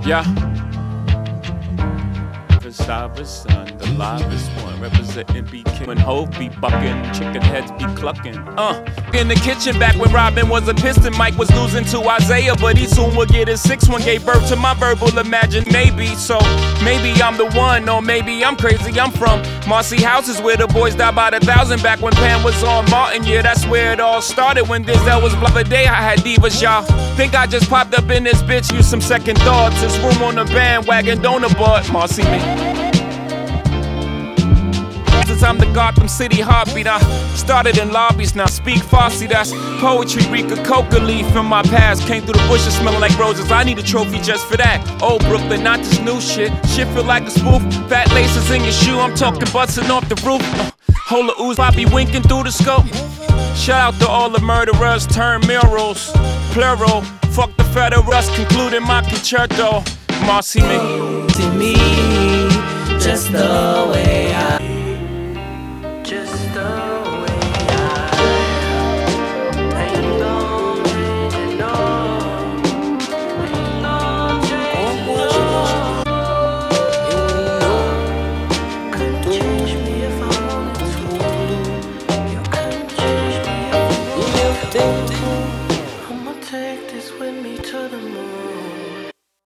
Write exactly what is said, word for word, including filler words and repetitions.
Yeah. Cyrus, son, the livest one, representing B King. When Hov be bucking, chicken heads be clucking. Uh, in the kitchen back when Robin was a piston, Mike was losing to Isaiah, but he soon would get his sixth one. Gave birth to my verbal imagination. Maybe so, maybe I'm the one, or maybe I'm crazy. I'm from Marcy Houses where the boys died by the thousand. Back when Pam was on Martin, yeah, that's where it all started. When Denzel was blah the day I had divas, y'all. Think I just popped up in this bitch, use some second thoughts. There's room on the bandwagon, don't abort Marcy me. I'm the Gotham City heartbeat. I started in lobbies, now speak Farsi. That's poetry, Rika coca leaf from my past. Came through the bushes smelling like roses. I need a trophy just for that. Old Brooklyn, not this new shit. Shit feel like a spoof. Fat laces in your shoe, I'm talking busting off the roof. Uh, hold the ooze, I be winking through the scope. Shout out to all the murderers, turn murals, plural. Fuck the federals, concluding my concerto. Marcy me. To me, just the way I. Just the